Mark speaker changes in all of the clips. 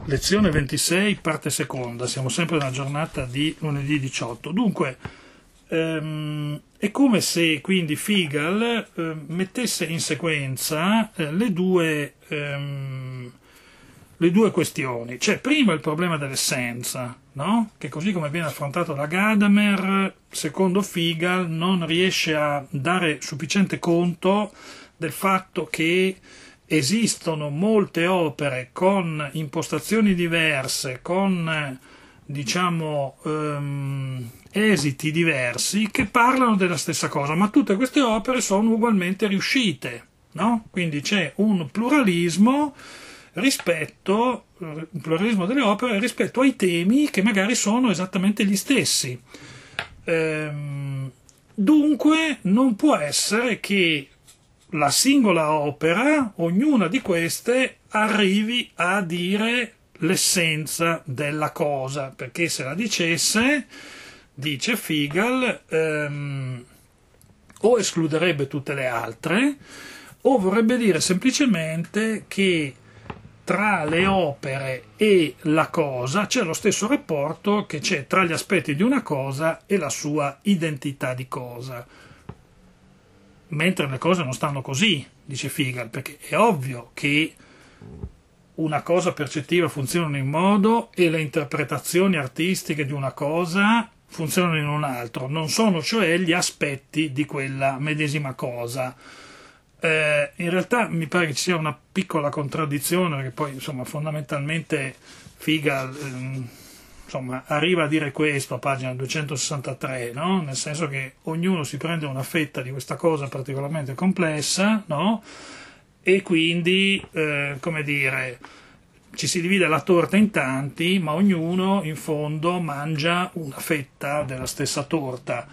Speaker 1: Lezione 26, parte seconda, siamo sempre nella giornata di lunedì 18. Dunque, è come se quindi Figal mettesse in sequenza le due questioni. Cioè, prima il problema dell'essenza, no? Che così come viene affrontato da Gadamer, secondo Figal non riesce a dare sufficiente conto del fatto che esistono molte opere con impostazioni diverse, con esiti diversi, che parlano della stessa cosa, ma tutte queste opere sono ugualmente riuscite, no? Quindi c'è un pluralismo delle opere rispetto ai temi che magari sono esattamente gli stessi. Dunque non può essere che la singola opera, ognuna di queste, arrivi a dire l'essenza della cosa, perché se la dicesse, dice Figal, o escluderebbe tutte le altre, o vorrebbe dire semplicemente che tra le opere e la cosa c'è lo stesso rapporto che c'è tra gli aspetti di una cosa e la sua identità di cosa. Mentre le cose non stanno così, dice Figal, perché è ovvio che una cosa percettiva funziona in un modo e le interpretazioni artistiche di una cosa funzionano in un altro, non sono cioè gli aspetti di quella medesima cosa. In realtà mi pare che ci sia una piccola contraddizione, perché poi insomma fondamentalmente Figal arriva a dire questo a pagina 263, no? Nel senso che ognuno si prende una fetta di questa cosa particolarmente complessa, no? E quindi, ci si divide la torta in tanti, ma ognuno in fondo mangia una fetta della stessa torta.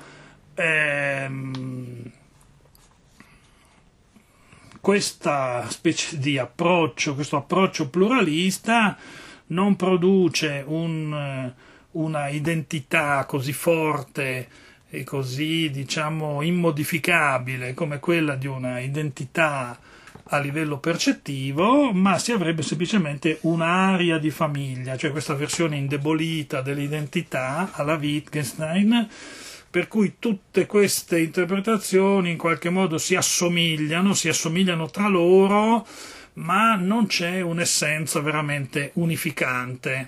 Speaker 1: Questa specie di approccio, questo approccio pluralista, non produce una identità così forte e così, immodificabile come quella di una identità a livello percettivo, ma si avrebbe semplicemente un'area di famiglia, cioè questa versione indebolita dell'identità alla Wittgenstein, per cui tutte queste interpretazioni in qualche modo si assomigliano tra loro, ma non c'è un'essenza veramente unificante.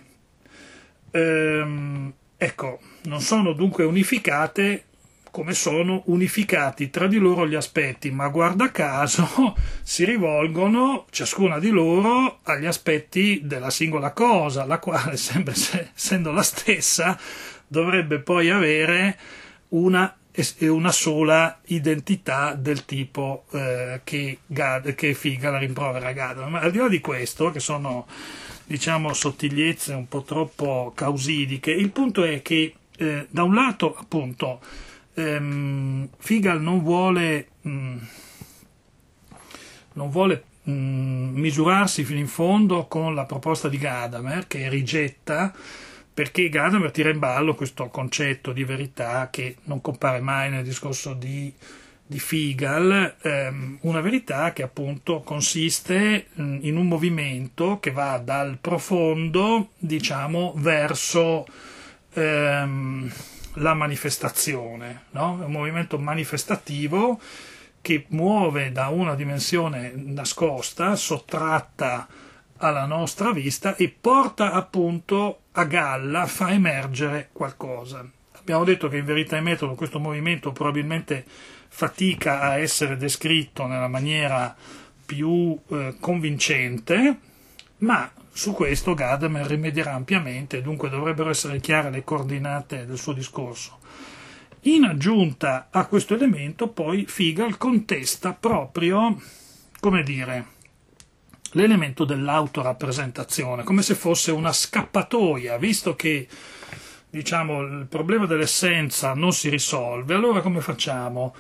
Speaker 1: Non sono dunque unificate come sono unificati tra di loro gli aspetti, ma guarda caso si rivolgono ciascuna di loro agli aspetti della singola cosa, la quale, sempre essendo la stessa, dovrebbe poi avere una sola identità del tipo che Figal rimprovera a Gadamer. Ma al di là di questo, che sono sottigliezze un po' troppo causidiche, il punto è che da un lato appunto Figal non vuole misurarsi fino in fondo con la proposta di Gadamer, che rigetta, perché Gadamer tira in ballo questo concetto di verità che non compare mai nel discorso di Figal, una verità che appunto consiste in un movimento che va dal profondo, verso la manifestazione, no? È un movimento manifestativo che muove da una dimensione nascosta, sottratta alla nostra vista, e porta appunto a galla, fa emergere qualcosa. Abbiamo detto che in Verità e Metodo questo movimento probabilmente fatica a essere descritto nella maniera più convincente, ma su questo Gadamer rimedierà ampiamente, dunque dovrebbero essere chiare le coordinate del suo discorso. In aggiunta a questo elemento poi Figal contesta proprio, l'elemento dell'autorappresentazione, come se fosse una scappatoia, visto che il problema dell'essenza non si risolve, allora come facciamo?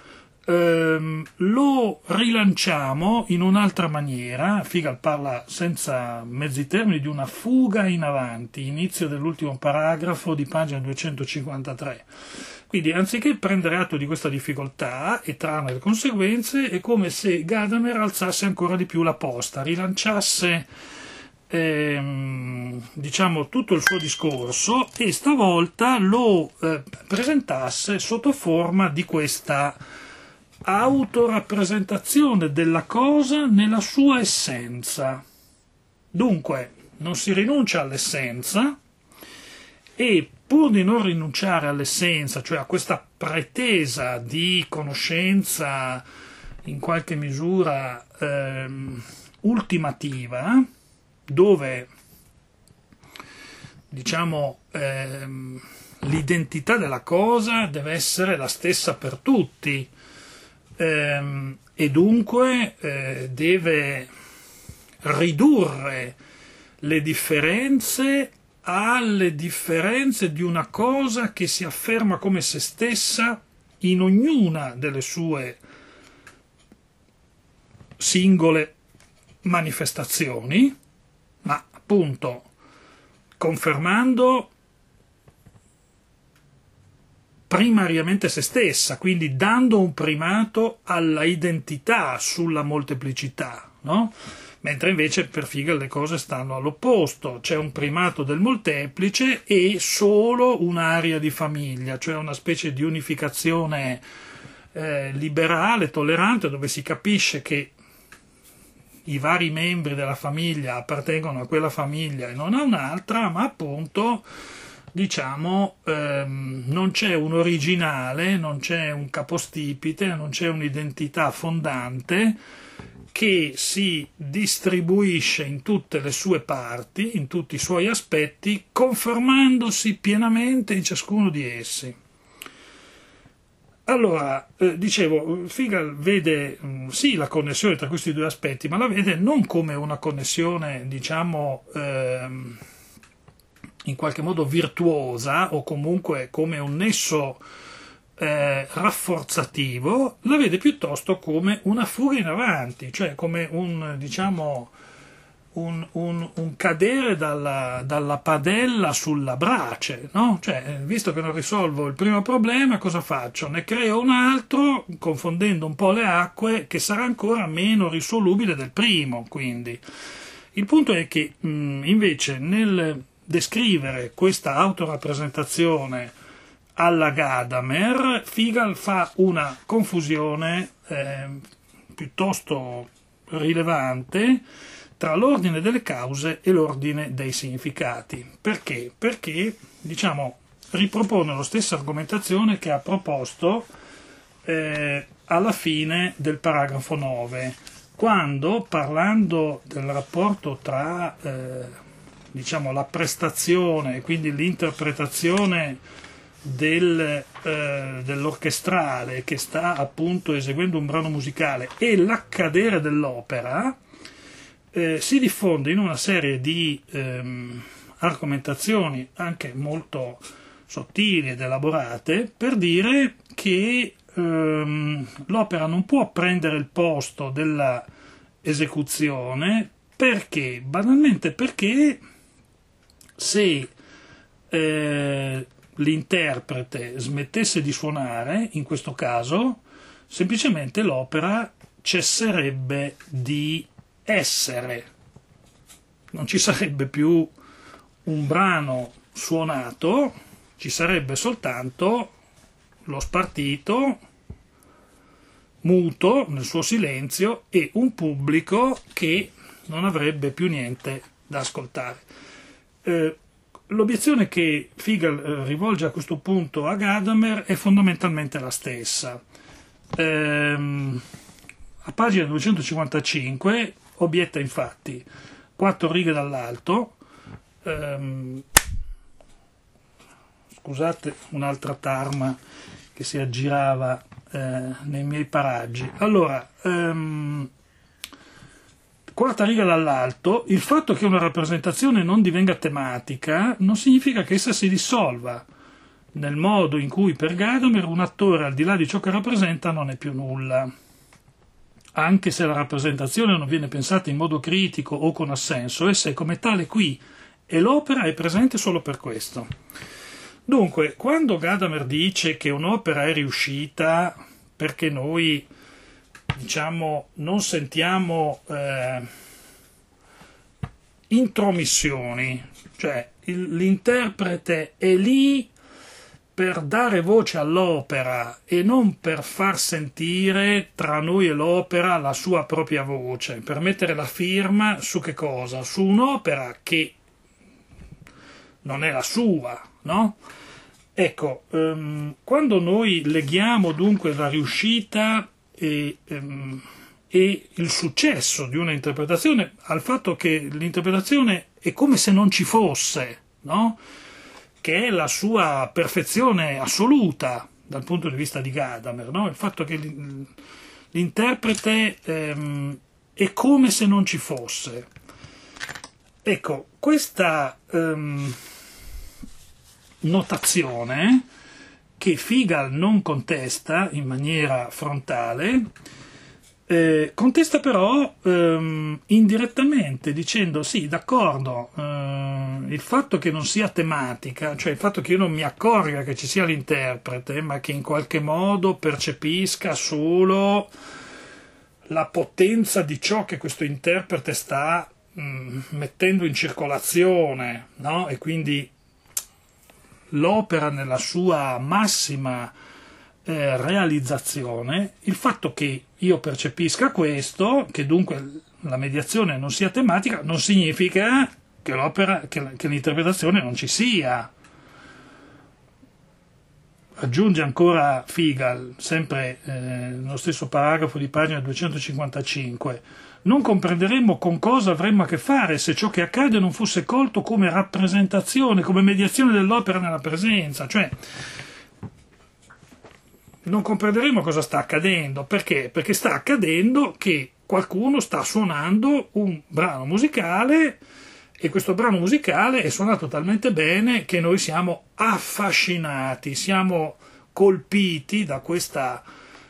Speaker 1: Lo rilanciamo in un'altra maniera. Figal parla senza mezzi termini di una fuga in avanti, inizio dell'ultimo paragrafo di pagina 253. Quindi anziché prendere atto di questa difficoltà e trarne le conseguenze, è come se Gadamer alzasse ancora di più la posta, rilanciasse diciamo tutto il suo discorso e stavolta lo presentasse sotto forma di questa autorappresentazione della cosa nella sua essenza. Dunque non si rinuncia all'essenza e pur di non rinunciare all'essenza, cioè a questa pretesa di conoscenza in qualche misura ultimativa, dove diciamo l'identità della cosa deve essere la stessa per tutti, e dunque deve ridurre le differenze alle differenze di una cosa che si afferma come se stessa in ognuna delle sue singole manifestazioni, ma appunto confermando primariamente se stessa, quindi dando un primato alla identità sulla molteplicità, no? Mentre invece per Hegel le cose stanno all'opposto, c'è un primato del molteplice e solo un'area di famiglia, cioè una specie di unificazione liberale, tollerante, dove si capisce che i vari membri della famiglia appartengono a quella famiglia e non a un'altra, ma appunto diciamo non c'è un originale, non c'è un capostipite, non c'è un'identità fondante che si distribuisce in tutte le sue parti, in tutti i suoi aspetti, confermandosi pienamente in ciascuno di essi. Allora, dicevo, Hegel vede sì la connessione tra questi due aspetti, ma la vede non come una connessione, diciamo, in qualche modo virtuosa o comunque come un nesso rafforzativo, la vede piuttosto come una fuga in avanti, cioè come un, diciamo, un cadere dalla padella sulla brace, no? Cioè, visto che non risolvo il primo problema, cosa faccio? Ne creo un altro, confondendo un po' le acque, che sarà ancora meno risolubile del primo. Quindi il punto è che invece nel descrivere questa autorappresentazione alla Gadamer, Hegel fa una confusione piuttosto rilevante tra l'ordine delle cause e l'ordine dei significati. Perché? Perché, diciamo, ripropone la stessa argomentazione che ha proposto alla fine del paragrafo 9, quando, parlando del rapporto tra diciamo, la prestazione e quindi l'interpretazione dell'orchestrale che sta appunto eseguendo un brano musicale e l'accadere dell'opera, si diffonde in una serie di argomentazioni anche molto sottili ed elaborate per dire che l'opera non può prendere il posto della esecuzione. Perché? Banalmente perché se l'interprete smettesse di suonare, in questo caso, semplicemente l'opera cesserebbe di essere. Non ci sarebbe più un brano suonato, ci sarebbe soltanto lo spartito, muto nel suo silenzio, e un pubblico che non avrebbe più niente da ascoltare. L'obiezione che Hegel rivolge a questo punto a Gadamer è fondamentalmente la stessa. A pagina 255 obietta infatti 4 righe dall'alto, scusate un'altra tarma che si aggirava nei miei paraggi. Allora, quarta riga dall'alto, il fatto che una rappresentazione non divenga tematica non significa che essa si dissolva, nel modo in cui per Gadamer un attore al di là di ciò che rappresenta non è più nulla. Anche se la rappresentazione non viene pensata in modo critico o con assenso, essa è come tale qui e l'opera è presente solo per questo. Dunque, quando Gadamer dice che un'opera è riuscita perché noi, diciamo, non sentiamo intromissioni, cioè l'interprete è lì per dare voce all'opera e non per far sentire tra noi e l'opera la sua propria voce, per mettere la firma su che cosa? Su un'opera che non è la sua, no? Ecco, quando noi leghiamo dunque la riuscita e il successo di una interpretazione al fatto che l'interpretazione è come se non ci fosse, no? Che è la sua perfezione assoluta dal punto di vista di Gadamer, no? Il fatto che l'interprete è come se non ci fosse. Ecco, questa notazione che Figal non contesta in maniera frontale, contesta però indirettamente dicendo sì, d'accordo, il fatto che non sia tematica, cioè il fatto che io non mi accorga che ci sia l'interprete, ma che in qualche modo percepisca solo la potenza di ciò che questo interprete sta mettendo in circolazione, no? E quindi l'opera nella sua massima realizzazione, il fatto che io percepisca questo, che dunque la mediazione non sia tematica, non significa che l'opera, che l'interpretazione non ci sia. Aggiunge ancora Figal, sempre nello stesso paragrafo di pagina 255, non comprenderemmo con cosa avremmo a che fare se ciò che accade non fosse colto come rappresentazione, come mediazione dell'opera nella presenza, cioè non comprenderemo cosa sta accadendo. Perché? Perché sta accadendo che qualcuno sta suonando un brano musicale e questo brano musicale è suonato talmente bene che noi siamo affascinati, siamo colpiti da questa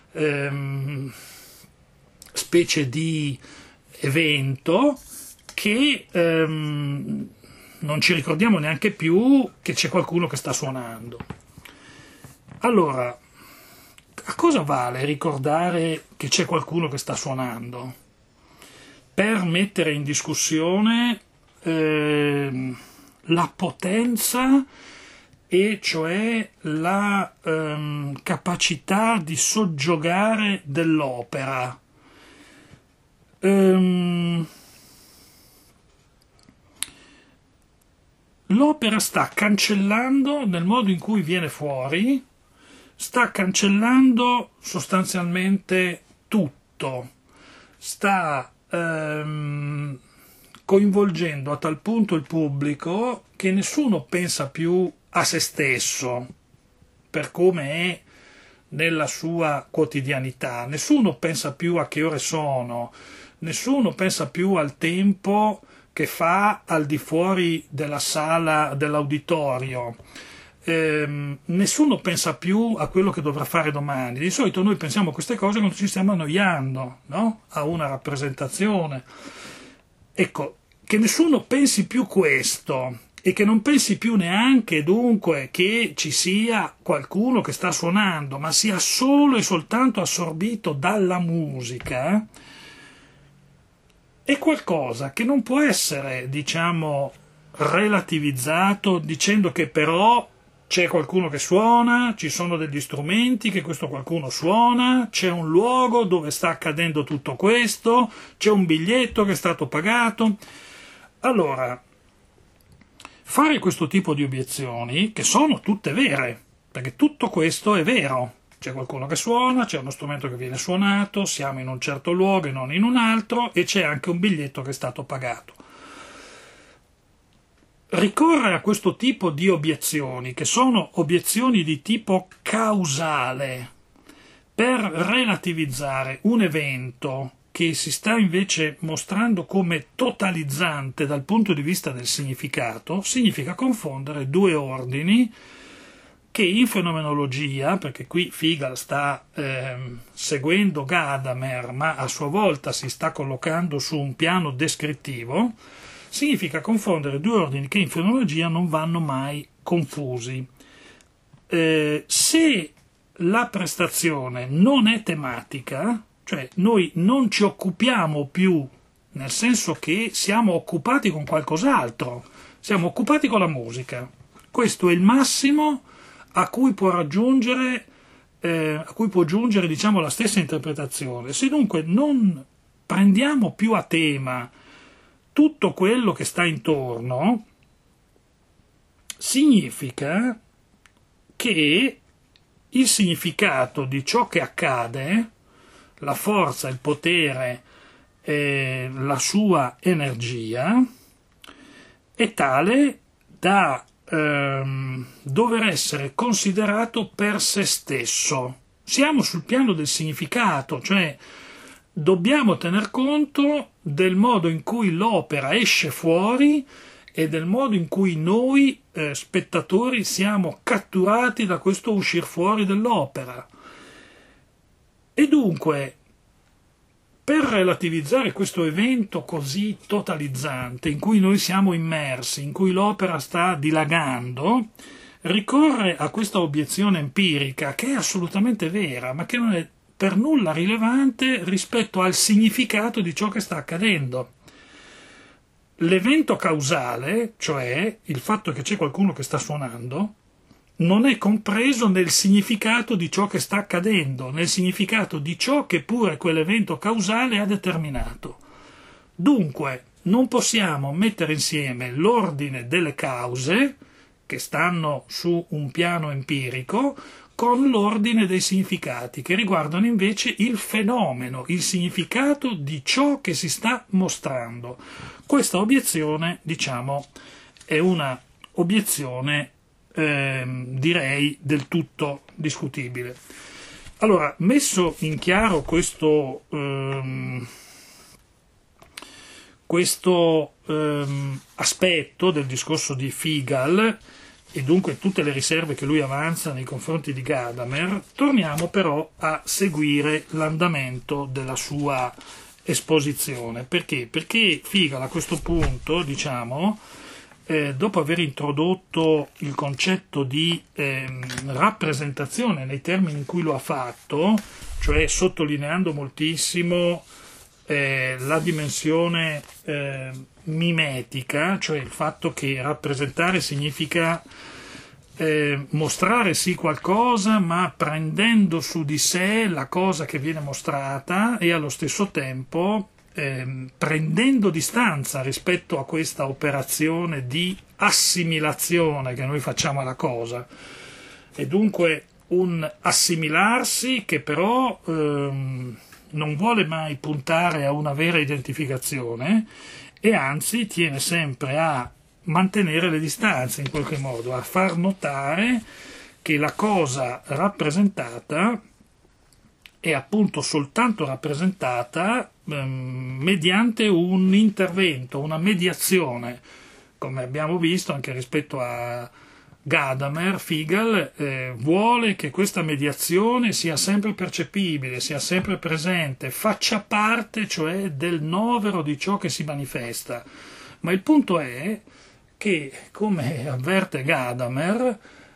Speaker 1: specie di evento che non ci ricordiamo neanche più che c'è qualcuno che sta suonando. Allora, a cosa vale ricordare che c'è qualcuno che sta suonando? Per mettere in discussione la potenza e cioè la capacità di soggiogare dell'opera. L'opera sta cancellando, nel modo in cui viene fuori, sta cancellando sostanzialmente tutto, sta coinvolgendo a tal punto il pubblico che nessuno pensa più a se stesso per come è nella sua quotidianità, nessuno pensa più a che ore sono, nessuno pensa più al tempo che fa al di fuori della sala dell'auditorio, nessuno pensa più a quello che dovrà fare domani. Di solito noi pensiamo a queste cose quando ci stiamo annoiando, no? A una rappresentazione. Ecco, che nessuno pensi più questo e che non pensi più neanche dunque che ci sia qualcuno che sta suonando, ma sia solo e soltanto assorbito dalla musica, è qualcosa che non può essere, diciamo, relativizzato dicendo che però c'è qualcuno che suona, ci sono degli strumenti che questo qualcuno suona, c'è un luogo dove sta accadendo tutto questo, c'è un biglietto che è stato pagato. Allora, fare questo tipo di obiezioni, che sono tutte vere, perché tutto questo è vero, c'è qualcuno che suona, c'è uno strumento che viene suonato, siamo in un certo luogo e non in un altro, e c'è anche un biglietto che è stato pagato. Ricorrere a questo tipo di obiezioni, che sono obiezioni di tipo causale, per relativizzare un evento che si sta invece mostrando come totalizzante dal punto di vista del significato, significa confondere due ordini che in fenomenologia, perché qui Figal sta seguendo Gadamer, ma a sua volta si sta collocando su un piano descrittivo, significa confondere due ordini che in fenomenologia non vanno mai confusi. Se la prestazione non è tematica, cioè noi non ci occupiamo più nel senso che siamo occupati con qualcos'altro, siamo occupati con la musica. Questo è il massimo a cui può raggiungere, diciamo, la stessa interpretazione. Se dunque non prendiamo più a tema tutto quello che sta intorno, significa che il significato di ciò che accade, la forza, il potere, la sua energia, è tale da dover essere considerato per se stesso. Siamo sul piano del significato, cioè dobbiamo tener conto del modo in cui l'opera esce fuori e del modo in cui noi spettatori siamo catturati da questo uscir fuori dell'opera. E dunque, per relativizzare questo evento così totalizzante in cui noi siamo immersi, in cui l'opera sta dilagando, ricorre a questa obiezione empirica che è assolutamente vera, ma che non è per nulla rilevante rispetto al significato di ciò che sta accadendo. L'evento causale, cioè il fatto che c'è qualcuno che sta suonando, non è compreso nel significato di ciò che sta accadendo, nel significato di ciò che pure quell'evento causale ha determinato. Dunque, non possiamo mettere insieme l'ordine delle cause, che stanno su un piano empirico, con l'ordine dei significati, che riguardano invece il fenomeno, il significato di ciò che si sta mostrando. Questa obiezione, diciamo, è una obiezione direi del tutto discutibile. Allora, messo in chiaro questo aspetto del discorso di Figal e dunque tutte le riserve che lui avanza nei confronti di Gadamer, torniamo però a seguire l'andamento della sua esposizione. Perché? Perché Figal a questo punto, diciamo, dopo aver introdotto il concetto di rappresentazione nei termini in cui lo ha fatto, cioè sottolineando moltissimo la dimensione mimetica, cioè il fatto che rappresentare significa mostrare sì qualcosa, ma prendendo su di sé la cosa che viene mostrata e allo stesso tempo prendendo distanza rispetto a questa operazione di assimilazione che noi facciamo alla cosa, e dunque un assimilarsi che però non vuole mai puntare a una vera identificazione e anzi tiene sempre a mantenere le distanze in qualche modo, a far notare che la cosa rappresentata è appunto soltanto rappresentata mediante un intervento, una mediazione, come abbiamo visto anche rispetto a Gadamer. Figal vuole che questa mediazione sia sempre percepibile, sia sempre presente, faccia parte cioè del novero di ciò che si manifesta. Ma il punto è che, come avverte Gadamer,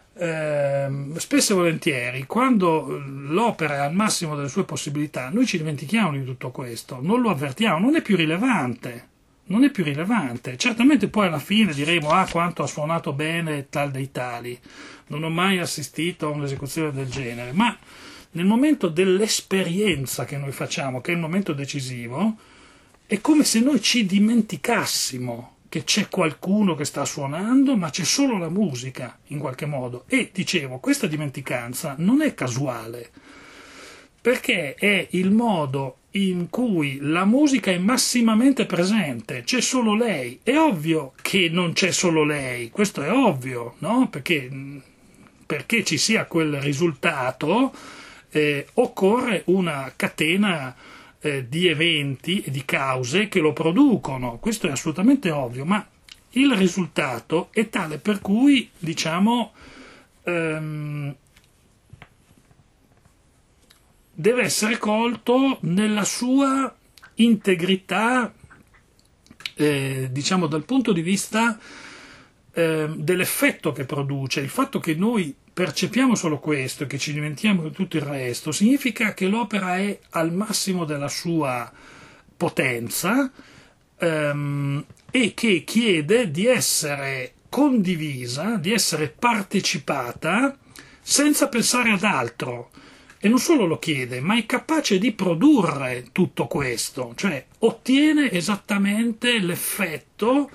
Speaker 1: spesso e volentieri, quando l'opera è al massimo delle sue possibilità, noi ci dimentichiamo di tutto questo, non lo avvertiamo, non è più rilevante. Certamente poi alla fine diremo quanto ha suonato bene tal dei tali, non ho mai assistito a un'esecuzione del genere, ma nel momento dell'esperienza che noi facciamo, che è il momento decisivo, è come se noi ci dimenticassimo che c'è qualcuno che sta suonando, ma c'è solo la musica in qualche modo. E dicevo, questa dimenticanza non è casuale, perché è il modo in cui la musica è massimamente presente, c'è solo lei. È ovvio che non c'è solo lei, questo è ovvio, no? Perché ci sia quel risultato occorre una catena di eventi e di cause che lo producono, questo è assolutamente ovvio, ma il risultato è tale per cui, diciamo, deve essere colto nella sua integrità, diciamo dal punto di vista dell'effetto che produce. Il fatto che noi percepiamo solo questo e che ci dimentichiamo di tutto il resto significa che l'opera è al massimo della sua potenza, e che chiede di essere condivisa, di essere partecipata senza pensare ad altro. E non solo lo chiede, ma è capace di produrre tutto questo, cioè ottiene esattamente l'effetto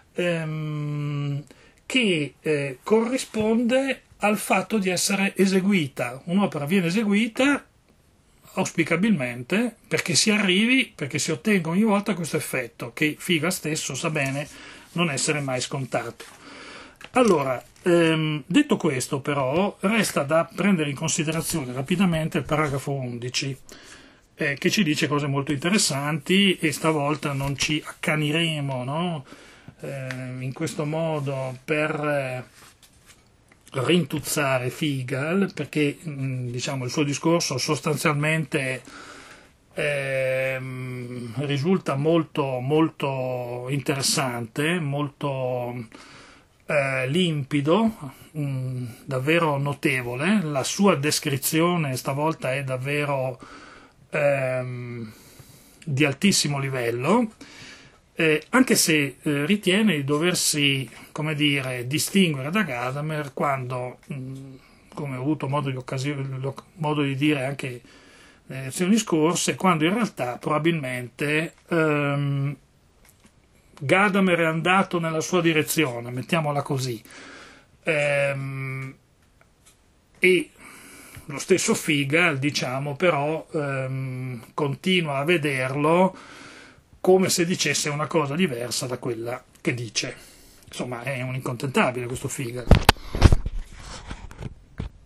Speaker 1: che corrisponde al fatto di essere eseguita. Un'opera viene eseguita auspicabilmente perché si arrivi, perché si ottenga ogni volta questo effetto, che Figa stesso sa bene non essere mai scontato. Allora, detto questo però, resta da prendere in considerazione rapidamente il paragrafo 11, che ci dice cose molto interessanti, e stavolta non ci accaniremo, no? In questo modo per rintuzzare Figal, perché diciamo il suo discorso sostanzialmente risulta molto, molto interessante, molto limpido, davvero notevole. La sua descrizione stavolta è davvero di altissimo livello, anche se ritiene di doversi, come dire, distinguere da Gadamer quando, come ho avuto modo di dire anche nelle lezioni scorse, quando in realtà probabilmente Gadamer è andato nella sua direzione, mettiamola così, e lo stesso Figal, diciamo, però continua a vederlo come se dicesse una cosa diversa da quella che dice. Insomma, è un incontentabile questo Figal.